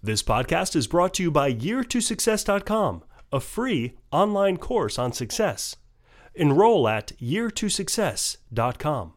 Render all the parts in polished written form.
This podcast is brought to you by year2success.com, a free online course on success. Enroll at year2success.com.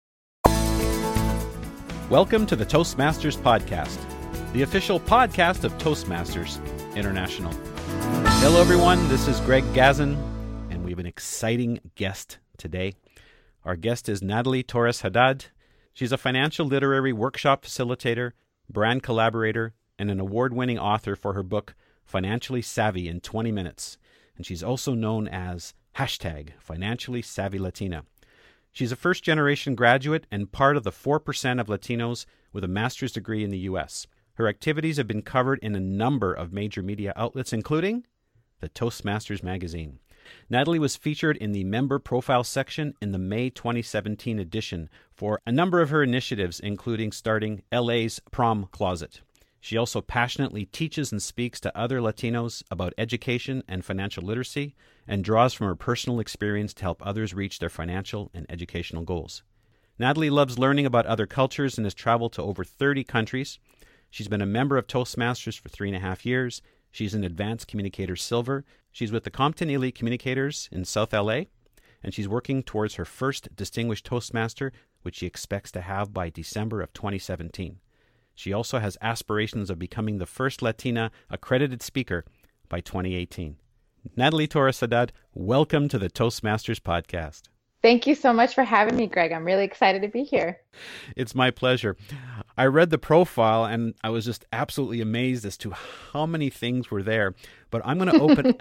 Welcome to the Toastmasters Podcast, the official podcast of Toastmasters International. Hello, everyone. This is Greg Gazin, and we have an exciting guest today. Our guest is Natalie Torres Haddad. She's a financial literary workshop facilitator, brand collaborator, and an award-winning author for her book, Financially Savvy in 20 Minutes. And she's also known as #Financially Savvy Latina. She's a first-generation graduate and part of the 4% of Latinos with a master's degree in the U.S. Her activities have been covered in a number of major media outlets, including the Toastmasters magazine. Natalie was featured in the member profile section in the May 2017 edition for a number of her initiatives, including starting LA's Prom Closet. She also passionately teaches and speaks to other Latinos about education and financial literacy and draws from her personal experience to help others reach their financial and educational goals. Natalie loves learning about other cultures and has traveled to over 30 countries. She's been a member of Toastmasters for 3.5 years. She's an Advanced Communicator Silver. She's with the Compton Elite Communicators in South LA, and she's working towards her first Distinguished Toastmaster, which she expects to have by December of 2017. She also has aspirations of becoming the first Latina accredited speaker by 2018. Natalie Torres Haddad, welcome to the Toastmasters Podcast. Thank you so much for having me, Greg. I'm really excited to be here. It's my pleasure. I read the profile and I was just absolutely amazed as to how many things were there. But I'm going to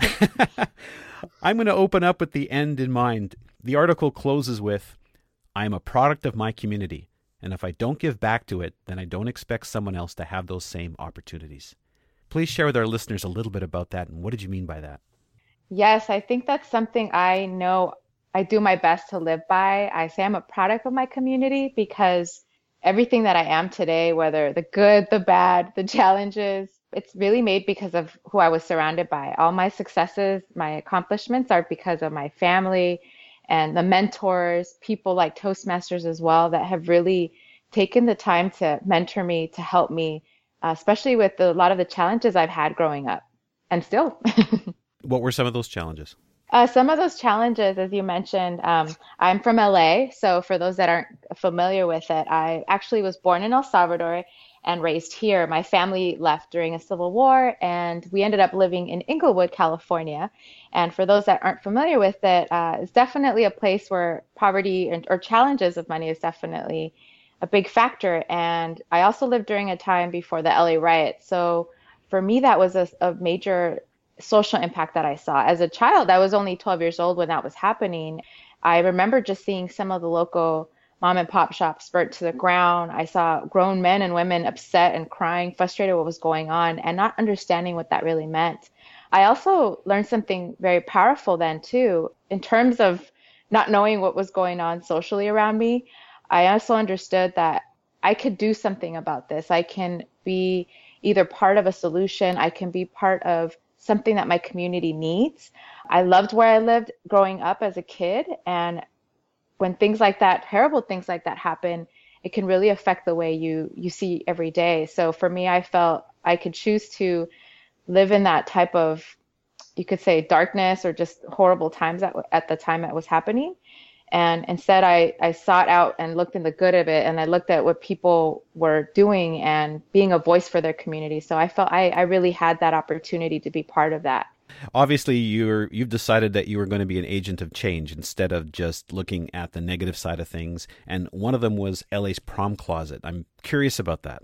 open up with the end in mind. The article closes with, "I am a product of my community. And if I don't give back to it, then I don't expect someone else to have those same opportunities." Please share with our listeners a little bit about that, and what did you mean by that? Yes, I think that's something I know I do my best to live by. I say I'm a product of my community because everything that I am today, whether the good, the bad, the challenges, it's really made because of who I was surrounded by. All my successes, my accomplishments are because of my family and the mentors, people like Toastmasters as well, that have really taken the time to mentor me, to help me, especially with a lot of the challenges I've had growing up and still. What were some of those challenges? Some of those challenges, as you mentioned, I'm from LA. So for those that aren't familiar with it, I actually was born in El Salvador and raised here. My family left during a civil war, and we ended up living in Inglewood, California. And for those that aren't familiar with it, it's definitely a place where poverty or challenges of money is definitely a big factor. And I also lived during a time before the LA riots. So for me, that was a major social impact that I saw. As a child, I was only 12 years old when that was happening. I remember just seeing some of the local mom and pop shops burnt to the ground. I saw grown men and women upset and crying, frustrated with what was going on and not understanding what that really meant. I also learned something very powerful then too, in terms of not knowing what was going on socially around me. I also understood that I could do something about this. I can be either part of a solution. I can be part of something that my community needs. I loved where I lived growing up as a kid, and when things like that, terrible things like that happen, it can really affect the way you see every day. So for me, I felt I could choose to live in that type of, you could say, darkness or just horrible times at the time it was happening. And instead, I sought out and looked in the good of it, and I looked at what people were doing and being a voice for their community. So I felt I really had that opportunity to be part of that. Obviously, you've decided that you were going to be an agent of change instead of just looking at the negative side of things. And one of them was LA's Prom Closet. I'm curious about that.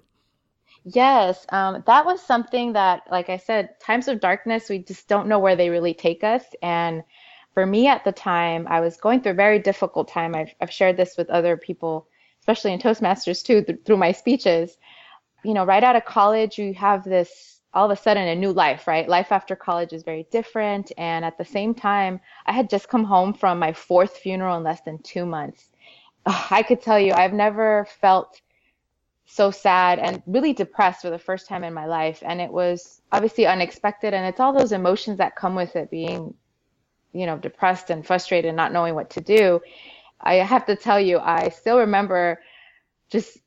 Yes, that was something that, like I said, times of darkness, we just don't know where they really take us. And for me at the time, I was going through a very difficult time. I've shared this with other people, especially in Toastmasters too, through my speeches. You know, right out of college, you have this all of a sudden a new life, right? Life after college is very different. And at the same time, I had just come home from my 4th funeral in less than 2 months. I could tell you, I've never felt so sad and really depressed for the first time in my life. And it was obviously unexpected. And it's all those emotions that come with it, being, you know, depressed and frustrated and not knowing what to do. I have to tell you, I still remember just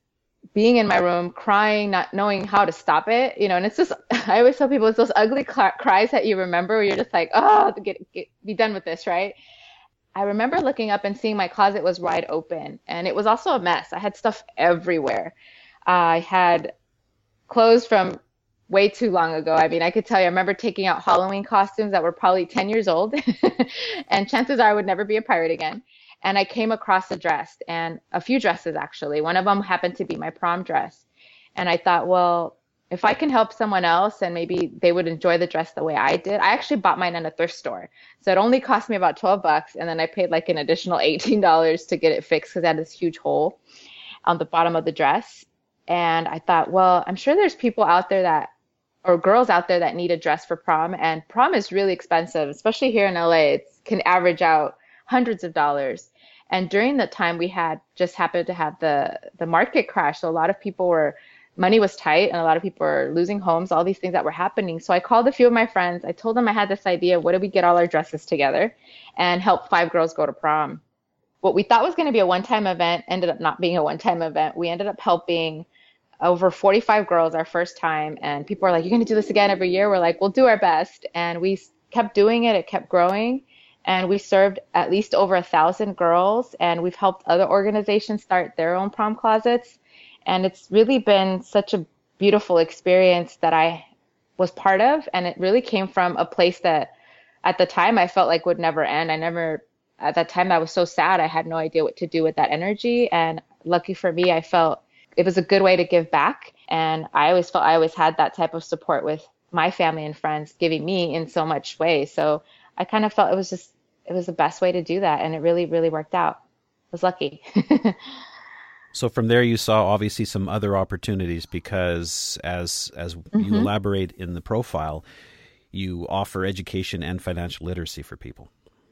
being in my room, crying, not knowing how to stop it, and it's just, I always tell people it's those ugly cries that you remember where you're just like, oh, be done with this, right? I remember looking up and seeing my closet was wide open, and it was also a mess. I had stuff everywhere. I had clothes from way too long ago. I mean, I could tell you, I remember taking out Halloween costumes that were probably 10 years old, and chances are I would never be a pirate again. And I came across a dress and a few dresses actually. One of them happened to be my prom dress. And I thought, well, if I can help someone else and maybe they would enjoy the dress the way I did. I actually bought mine in a thrift store. So it only cost me about 12 bucks. And then I paid like an additional $18 to get it fixed because it had this huge hole on the bottom of the dress. And I thought, well, I'm sure there's people out there or girls out there that need a dress for prom. And prom is really expensive, especially here in LA. It can average out hundreds of dollars. And during that time, we had just happened to have the market crash. So a lot of money was tight and a lot of people were losing homes, all these things that were happening. So I called a few of my friends. I told them I had this idea. What if we get all our dresses together and help 5 girls go to prom? What we thought was going to be a one-time event ended up not being a one-time event. We ended up helping over 45 girls our first time. And people are like, you're going to do this again every year? We're like, we'll do our best. And we kept doing it. It kept growing. And we served at least over 1,000 girls. And we've helped other organizations start their own prom closets. And it's really been such a beautiful experience that I was part of. And it really came from a place that at the time I felt like would never end. At that time I was so sad. I had no idea what to do with that energy. And lucky for me, I felt it was a good way to give back. And I always felt I always had that type of support with my family and friends giving me in so much ways. So I kind of felt it was the best way to do that. And it really, really worked out. I was lucky. So from there, you saw obviously some other opportunities because as you elaborate in the profile, you offer education and financial literacy for people.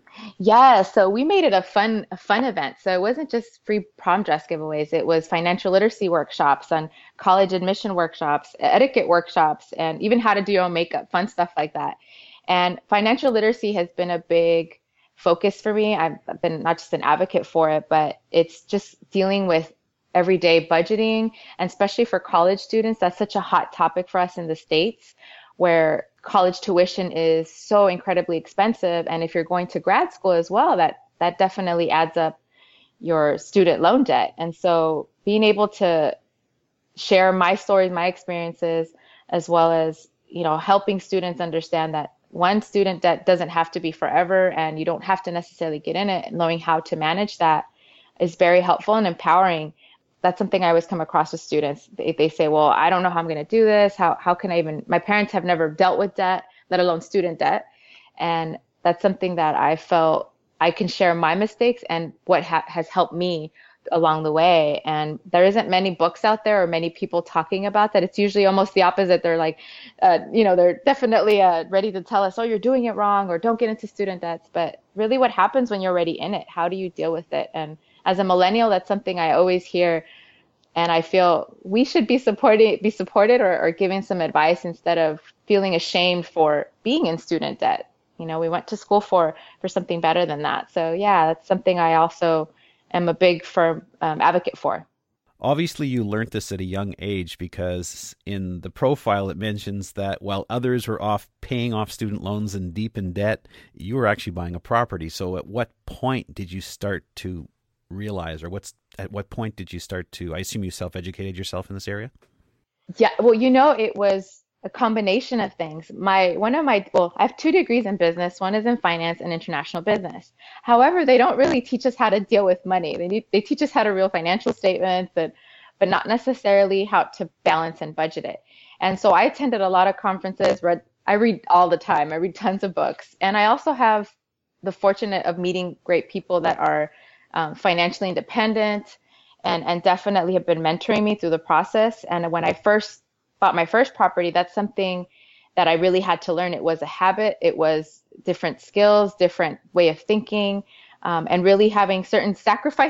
Yeah, so we made it a fun event. So it wasn't just free prom dress giveaways. It was financial literacy workshops and college admission workshops, etiquette workshops, and even how to do your own makeup, fun stuff like that. And financial literacy has been a big focus for me. I've been not just an advocate for it, but it's just dealing with everyday budgeting, and especially for college students, that's such a hot topic for us in the States, where college tuition is so incredibly expensive. And if you're going to grad school as well, that definitely adds up your student loan debt. And so being able to share my stories, my experiences, as well as, helping students understand that one, student debt doesn't have to be forever and you don't have to necessarily get in it, and knowing how to manage that is very helpful and empowering. That's something I always come across with students. They say, well, I don't know how I'm going to do this. How can I even, my parents have never dealt with debt, let alone student debt. And that's something that I felt I can share my mistakes and what has helped me along the way. And there isn't many books out there or many people talking about that. It's usually almost the opposite. They're like, they're definitely ready to tell us, oh, you're doing it wrong, or don't get into student debts. But really what happens when you're already in it? How do you deal with it? And as a millennial, that's something I always hear. And I feel we should be supported or giving some advice instead of feeling ashamed for being in student debt. We went to school for something better than that. So yeah, that's something I also am a big firm advocate for. Obviously, you learned this at a young age because in the profile, it mentions that while others were off paying off student loans and deep in debt, you were actually buying a property. So at what point did you start to realize, or at what point did you start to, I assume you self-educated yourself in this area? Yeah, well, it was a combination of things. I have 2 degrees in business. One is in finance and international business. However, they don't really teach us how to deal with money. They teach us how to real financial statements, but not necessarily how to balance and budget it. And so I attended a lot of conferences, I read all the time. I read tons of books. And I also have the fortunate of meeting great people that are financially independent and definitely have been mentoring me through the process. And when I first bought my first property, that's something that I really had to learn. It was a habit. It was different skills, different way of thinking, and really having certain sacrifices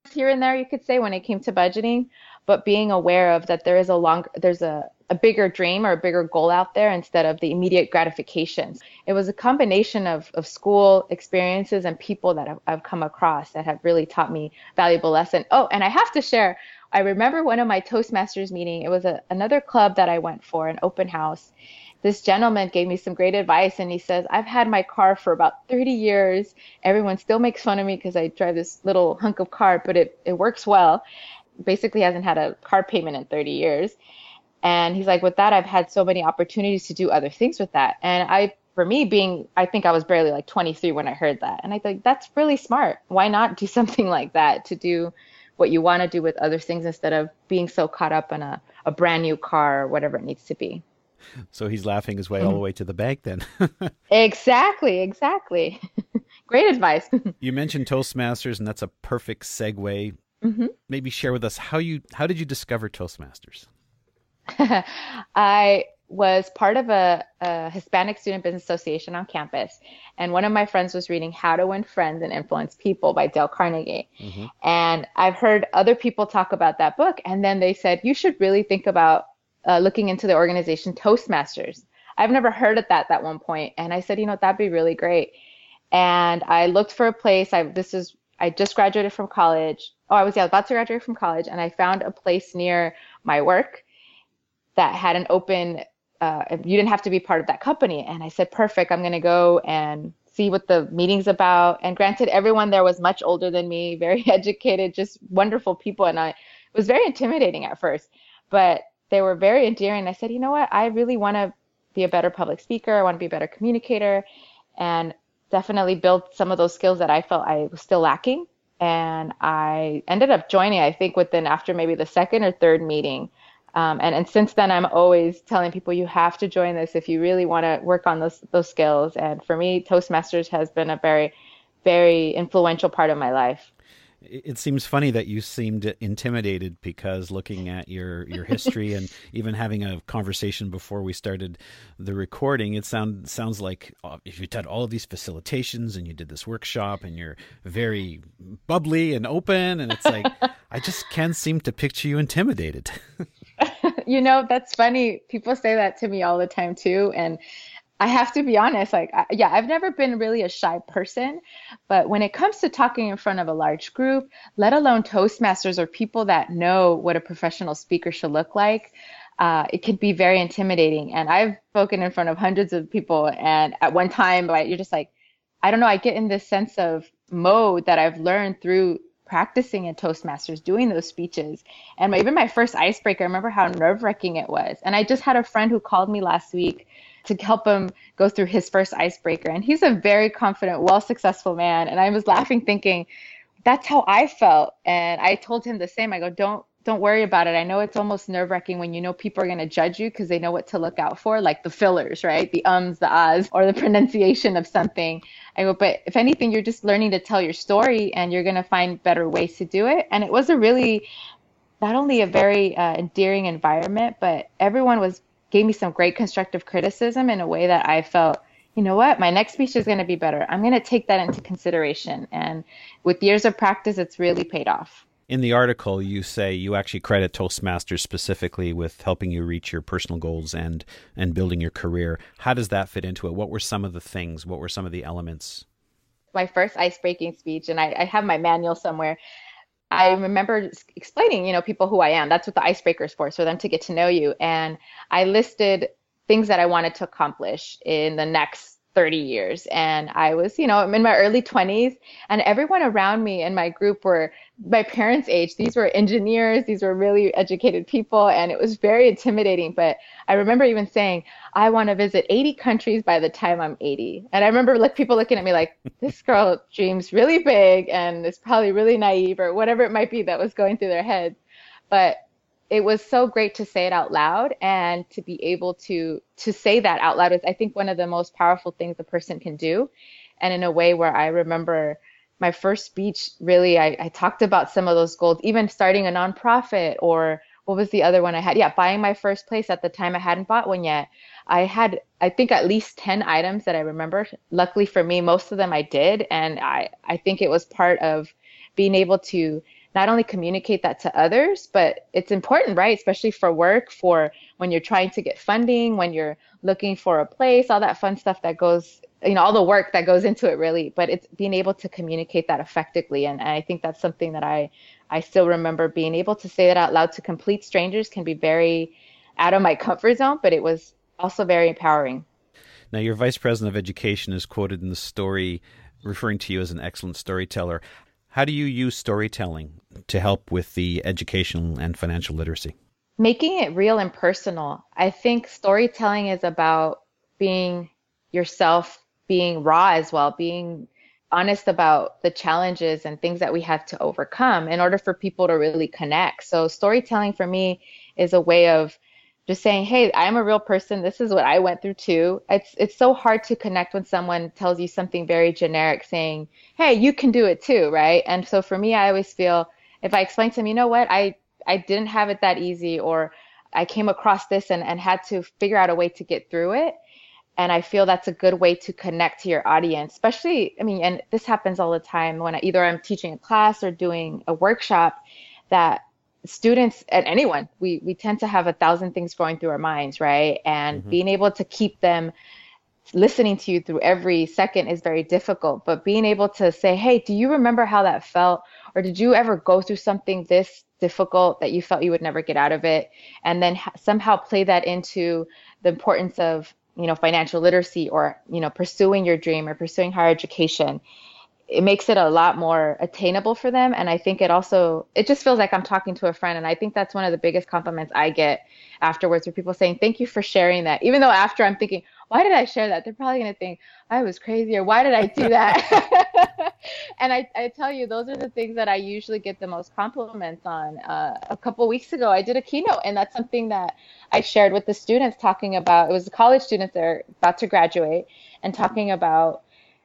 here and there, you could say, when it came to budgeting, but being aware of that there's a bigger dream or a bigger goal out there instead of the immediate gratifications. It was a combination of school experiences and people that I've come across that have really taught me valuable lesson. Oh, and I have to share, I remember one of my Toastmasters meeting, it was another club that I went for, an open house. This gentleman gave me some great advice, and he says, I've had my car for about 30 years. Everyone still makes fun of me because I drive this little hunk of car, but it works well. Basically hasn't had a car payment in 30 years. And he's like, with that, I've had so many opportunities to do other things with that. And I think I was barely like 23 when I heard that. And I think that's really smart. Why not do something like that, to do what you want to do with other things instead of being so caught up in a brand new car or whatever it needs to be. So he's laughing his way all the way to the bank then. Exactly. Great advice. You mentioned Toastmasters, and that's a perfect segue. Maybe share with us how did you discover Toastmasters? I was part of a Hispanic Student Business Association on campus, and one of my friends was reading How to Win Friends and Influence People by Dale Carnegie. And I've heard other people talk about that book, and then they said, you should really think about looking into the organization Toastmasters. I've never heard of that at one point, and I said, that'd be really great. And I looked for a place. I just graduated from college. I was about to graduate from college, and I found a place near my work that had an open, you didn't have to be part of that company. And I said, perfect, I'm going to go and see what the meeting's about. And granted, everyone there was much older than me, very educated, just wonderful people. And it was very intimidating at first, but they were very endearing. I said, you know what, I really want to be a better public speaker. I want to be a better communicator, and definitely build some of those skills that I felt I was still lacking. And I ended up joining, I think, after maybe the second or third meeting. And since then, I'm always telling people, you have to join this if you really want to work on those skills. And for me, Toastmasters has been a very, very influential part of my life. It seems funny that you seemed intimidated, because looking at your history and even having a conversation before we started the recording, it sounds like if you did all of these facilitations and you did this workshop and you're very bubbly and open, and it's like, I just can't seem to picture you intimidated. That's funny. People say that to me all the time too. And I have to be honest, I've never been really a shy person, but when it comes to talking in front of a large group, let alone Toastmasters or people that know what a professional speaker should look like, it can be very intimidating. And I've spoken in front of hundreds of people, and at one time, you're just like, I don't know, I get in this sense of mode that I've learned through practicing in Toastmasters, doing those speeches. And even my first icebreaker, I remember how nerve-wracking it was. And I just had a friend who called me last week to help him go through his first icebreaker. And he's a very confident, well-successful man. And I was laughing, thinking, that's how I felt. And I told him the same. I go, don't worry about it. I know it's almost nerve-wracking when people are going to judge you because they know what to look out for, like the fillers, right? The ums, the ahs, or the pronunciation of something. I go, but if anything, you're just learning to tell your story, and you're going to find better ways to do it. And it was not only a very endearing environment, but everyone gave me some great constructive criticism in a way that I felt, you know what, my next speech is going to be better. I'm going to take that into consideration. And with years of practice, it's really paid off. In the article, you say you actually credit Toastmasters specifically with helping you reach your personal goals and building your career. How does that fit into it? What were some of the things? What were some of the elements? My first ice-breaking speech, and I have my manual somewhere, I remember explaining, people who I am. That's what the icebreaker is for them to get to know you. And I listed things that I wanted to accomplish in the next 30 years. And I was, I'm in my early 20s, and everyone around me in my group were my parents' age. These were engineers. These were really educated people. And it was very intimidating. But I remember even saying, I want to visit 80 countries by the time I'm 80. And I remember people looking at me like, this girl dreams really big and is probably really naive, or whatever it might be that was going through their heads. But it was so great to say it out loud, and to be able to say that out loud is, I think, one of the most powerful things a person can do. And in a way where I remember my first speech, really, I talked about some of those goals, even starting a nonprofit, or what was the other one I had? Yeah, buying my first place. At the time, I hadn't bought one yet. I had, I think, at least 10 items that I remember. Luckily for me, most of them I did. And I think it was part of being able to not only communicate that to others, but it's important, right? Especially for work, for when you're trying to get funding, when you're looking for a place, all that fun stuff that goes, all the work that goes into it really, but it's being able to communicate that effectively. And I think that's something that I still remember being able to say that out loud to complete strangers can be very out of my comfort zone, but it was also very empowering. Now, your vice president of education is quoted in the story referring to you as an excellent storyteller. How do you use storytelling to help with the educational and financial literacy? Making it real and personal. I think storytelling is about being yourself, being raw as well, being honest about the challenges and things that we have to overcome in order for people to really connect. So storytelling for me is a way of just saying, hey, I'm a real person. This is what I went through too. It's so hard to connect when someone tells you something very generic saying, hey, you can do it too, right? And so for me, I always feel if I explain to them, you know what, I didn't have it that easy, or I came across this and had to figure out a way to get through it. And I feel that's a good way to connect to your audience, especially, and this happens all the time when either I'm teaching a class or doing a workshop, that students and anyone, we tend to have 1,000 things going through our minds, right? And being able to keep them listening to you through every second is very difficult. But being able to say, hey, do you remember how that felt? Or did you ever go through something this difficult that you felt you would never get out of it? And then somehow play that into the importance of financial literacy, or, pursuing your dream or pursuing higher education. It makes it a lot more attainable for them. And I think it just feels like I'm talking to a friend. And I think that's one of the biggest compliments I get afterwards, where people saying, thank you for sharing that. Even though after I'm thinking, why did I share that? They're probably going to think I was crazy, or why did I do that? And I tell you, those are the things that I usually get the most compliments on. A couple weeks ago, I did a keynote, and that's something that I shared with the students, talking about, it was the college students that are about to graduate, and talking about,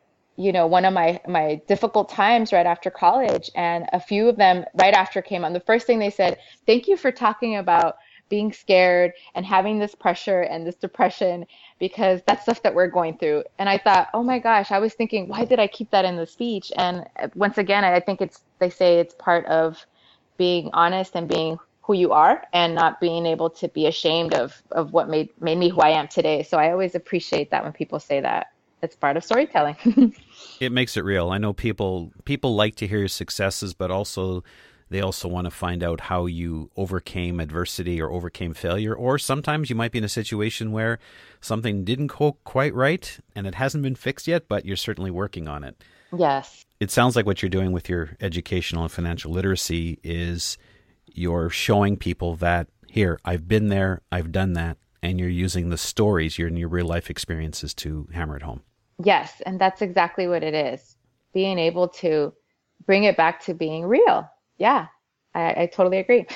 one of my difficult times right after college. And a few of them right after came on. The first thing they said, thank you for talking about being scared and having this pressure and this depression, because that's stuff that we're going through. And I thought, oh my gosh, I was thinking, why did I keep that in the speech? And once again, I think they say it's part of being honest and being who you are, and not being able to be ashamed of what made me who I am today. So I always appreciate that when people say that. It's part of storytelling. It makes it real. I know people like to hear your successes, but they also want to find out how you overcame adversity or overcame failure. Or sometimes you might be in a situation where something didn't go quite right and it hasn't been fixed yet, but you're certainly working on it. Yes. It sounds like what you're doing with your educational and financial literacy is you're showing people that, here, I've been there, I've done that, and you're using the stories, your real life experiences to hammer it home. Yes, and that's exactly what it is. Being able to bring it back to being real. Yeah, I totally agree.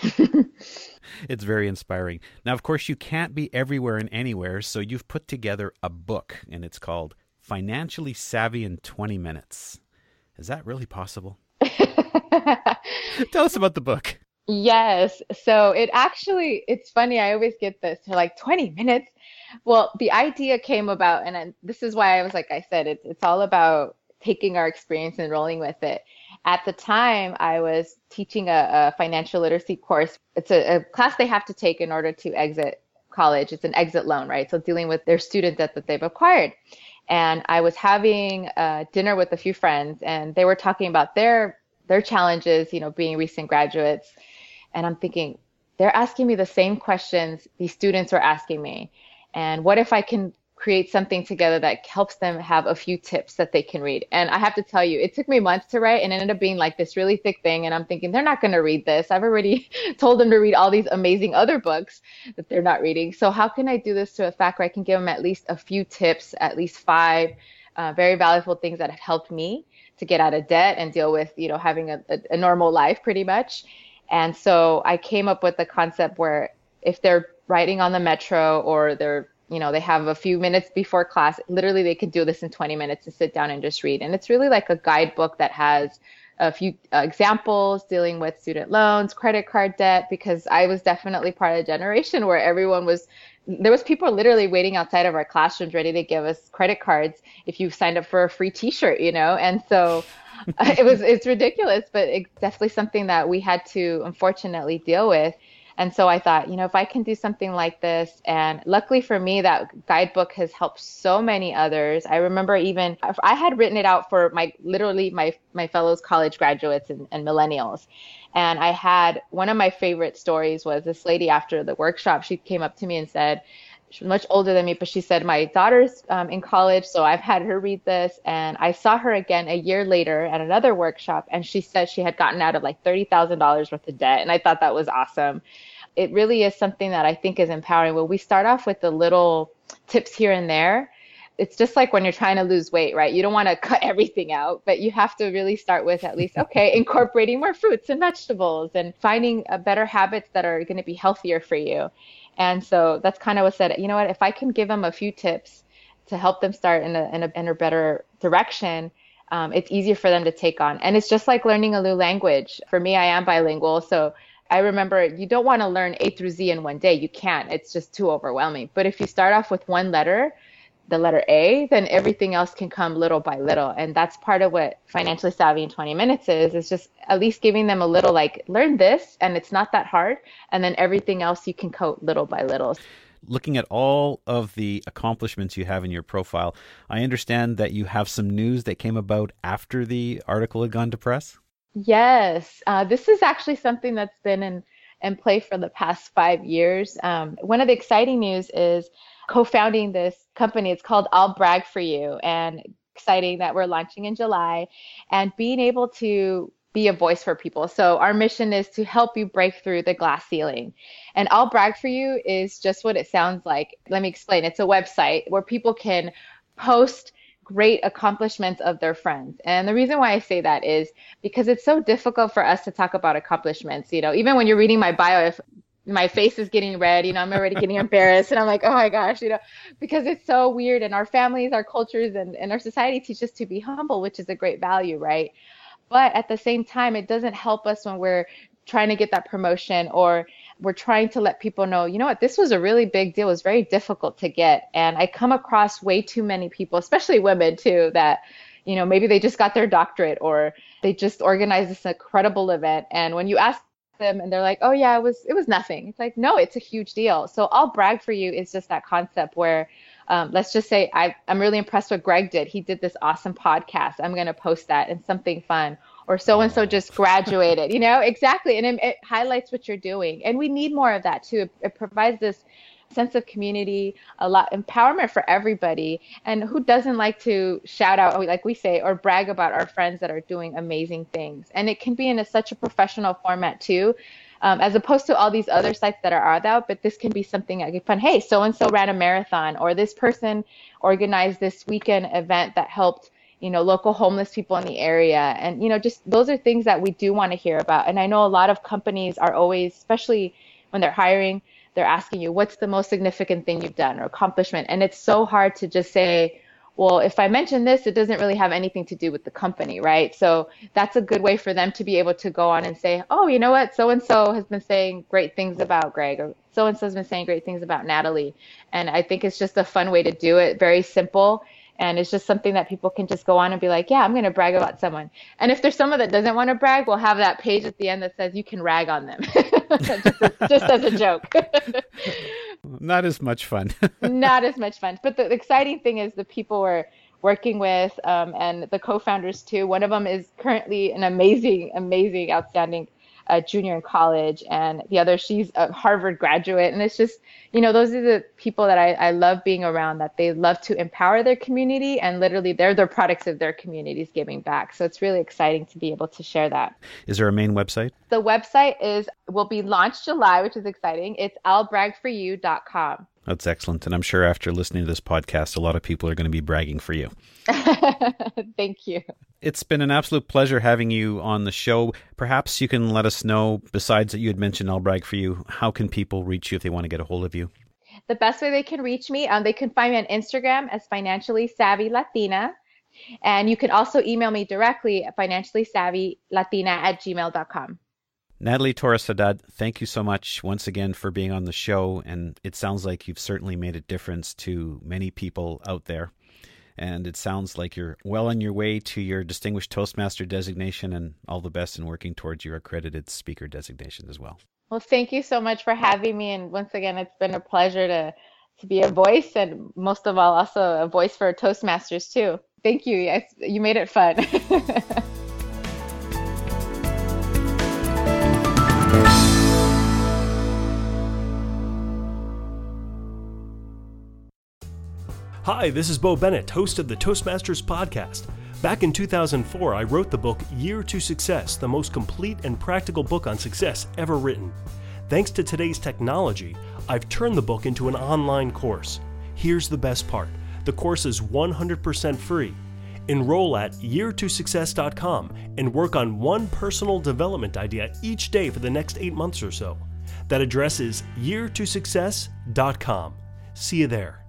It's very inspiring. Now, of course, you can't be everywhere and anywhere, so you've put together a book, and it's called Financially Savvy in 20 Minutes. Is that really possible? Tell us about the book. Yes. So it's funny. I always get this. They're like, 20 minutes. Well, the idea came about, and this is why I said, it's all about taking our experience and rolling with it. At the time, I was teaching a financial literacy course. It's a class they have to take in order to exit college. It's an exit loan, right? So dealing with their student debt that they've acquired. And I was having dinner with a few friends, and they were talking about their challenges, being recent graduates. And I'm thinking, they're asking me the same questions these students are asking me. And what if I can create something together that helps them have a few tips that they can read? And I have to tell you, it took me months to write, and it ended up being like this really thick thing. And I'm thinking, they're not going to read this. I've already told them to read all these amazing other books that they're not reading. So how can I do this to a fact where I can give them at least a few tips, at least 5 very valuable things that have helped me to get out of debt and deal with, having a normal life pretty much. And so I came up with the concept where if they're riding on the metro, or they're, they have a few minutes before class, literally they could do this in 20 minutes to sit down and just read. And it's really like a guidebook that has a few examples dealing with student loans, credit card debt, because I was definitely part of a generation where there was people literally waiting outside of our classrooms ready to give us credit cards if you signed up for a free t-shirt, And so it's ridiculous, but it's definitely something that we had to unfortunately deal with. And so I thought, if I can do something like this, and luckily for me, that guidebook has helped so many others. I remember I had written it out for my fellows college graduates and millennials. And I had one of my favorite stories was this lady after the workshop, she came up to me and said, she was much older than me, but she said, my daughter's in college, so I've had her read this. And I saw her again a year later at another workshop, and she said she had gotten out of like $30,000 worth of debt. And I thought that was awesome. It really is something that I think is empowering. When we start off with the little tips here and there, it's just like when you're trying to lose weight, right? You don't want to cut everything out, but you have to really start with at least, okay, incorporating more fruits and vegetables and finding better habits that are going to be healthier for you. And so that's kind of what said, what, if I can give them a few tips to help them start in a better direction, it's easier for them to take on. And it's just like learning a new language. For me, I am bilingual. So I remember you don't want to learn A through Z in one day. You can't. It's just too overwhelming. But if you start off with one letter, the letter A, then everything else can come little by little. And that's part of what Financially Savvy in 20 Minutes is just at least giving them a little learn this, and it's not that hard. And then everything else you can coat little by little. Looking at all of the accomplishments you have in your profile, I understand that you have some news that came about after the article had gone to press? Yes. This is actually something that's been in play for the past 5 years. One of the exciting news is co-founding this company. It's called I'll Brag for You, and exciting that we're launching in July and being able to be a voice for people. So our mission is to help you break through the glass ceiling. And I'll Brag for You is just what it sounds like. Let me explain. It's a website where people can post great accomplishments of their friends. And the reason why I say that is because it's so difficult for us to talk about accomplishments. Even when you're reading my bio, if my face is getting red, I'm already getting embarrassed, and I'm like, oh my gosh, because it's so weird, and our families, our cultures, and our society teach us to be humble, which is a great value, right? But at the same time, it doesn't help us when we're trying to get that promotion, or we're trying to let people know, what, this was a really big deal. It was very difficult to get. And I come across way too many people, especially women too, that, maybe they just got their doctorate or they just organized this incredible event. And when you ask them and they're like, oh yeah, it was nothing. It's like, no, it's a huge deal. So I'll Brag for You is just that concept where, let's just say I'm really impressed what Greg did. He did this awesome podcast. I'm going to post that and something fun. Or so-and-so just graduated, exactly. And it highlights what you're doing. And we need more of that too. It provides this sense of community, a lot empowerment for everybody. And who doesn't like to shout out, like we say, or brag about our friends that are doing amazing things? And it can be in such a professional format too, as opposed to all these other sites that are out. But this can be something like fun. Hey, so-and-so ran a marathon, or this person organized this weekend event that helped local homeless people in the area. And, just those are things that we do want to hear about. And I know a lot of companies are always, especially when they're hiring, they're asking you, what's the most significant thing you've done or accomplishment? And it's so hard to just say, well, if I mention this, it doesn't really have anything to do with the company, right? So that's a good way for them to be able to go on and say, oh, you know what? So-and-so has been saying great things about Greg, or so-and-so has been saying great things about Natalie. And I think it's just a fun way to do it, very simple. And it's just something that people can just go on and be like, yeah, I'm going to brag about someone. And if there's someone that doesn't want to brag, we'll have that page at the end that says you can rag on them, just as a joke. Not as much fun. Not as much fun. But the exciting thing is the people we're working with, and the co-founders too. One of them is currently an amazing, outstanding junior in college, and the other, she's a Harvard graduate. And it's just, those are the people that I love being around, that they love to empower their community, and literally they're the products of their communities giving back. So it's really exciting to be able to share that. Is there a main website? The website will be launched July, which is exciting. It's illbragforyou.com. That's excellent. And I'm sure after listening to this podcast, a lot of people are going to be bragging for you. Thank you. It's been an absolute pleasure having you on the show. Perhaps you can let us know, besides that you had mentioned I'll Brag for You, how can people reach you if they want to get a hold of you? The best way they can reach me, they can find me on Instagram as Financially Savvy Latina. And you can also email me directly at financiallysavvylatina@gmail.com. Natalie Torres Haddad, thank you so much once again for being on the show. And it sounds like you've certainly made a difference to many people out there. And it sounds like you're well on your way to your Distinguished Toastmaster designation, and all the best in working towards your accredited speaker designation as well. Well, thank you so much for having me. And once again, it's been a pleasure to be a voice, and most of all, also a voice for Toastmasters too. Thank you. Yes, you made it fun. Hi, this is Bo Bennett, host of the Toastmasters podcast. Back in 2004, I wrote the book Year to Success, the most complete and practical book on success ever written. Thanks to today's technology, I've turned the book into an online course. Here's the best part. The course is 100% free. Enroll at year2success.com and work on one personal development idea each day for the next 8 months or so. That address is year2success.com. See you there.